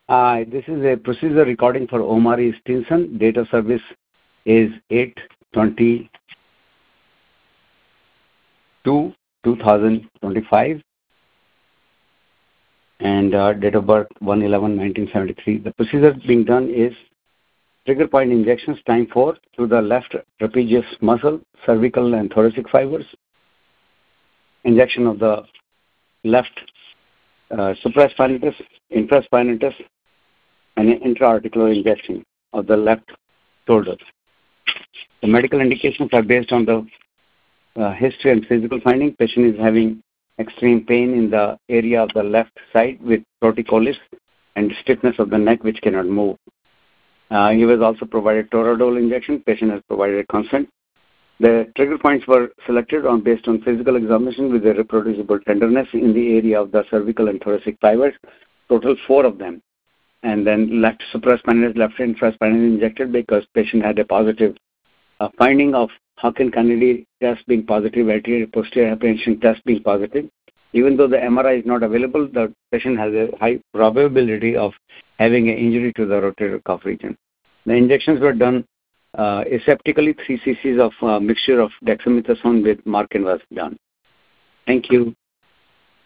This is a procedure recording for Omari Stinson. Date of service is 8/22/2025, and date of birth 1/11/1973. The procedure being done is trigger point injections, time 4, to the left trapezius muscle, cervical and thoracic fibers. Injection of the left supraspinatus, infraspinatus, and an intra-articular injection of the left shoulder. The medical indications are based on the history and physical finding. Patient is having extreme pain in the area of the left side with torticollis and stiffness of the neck which cannot move. He was also provided toradol injection. Patient has provided consent. The trigger points were selected based on physical examination with a reproducible tenderness in the area of the cervical and thoracic fibers, total 4 of them. And then left supraspinatus, left infraspinatus injected because patient had a positive finding of Hawkins-Kennedy test being positive, anterior posterior apprehension test being positive. Even though the MRI is not available, the patient has a high probability of having an injury to the rotator cuff region. The injections were done aseptically. 3 cc's of mixture of dexamethasone with Marken was done. Thank you.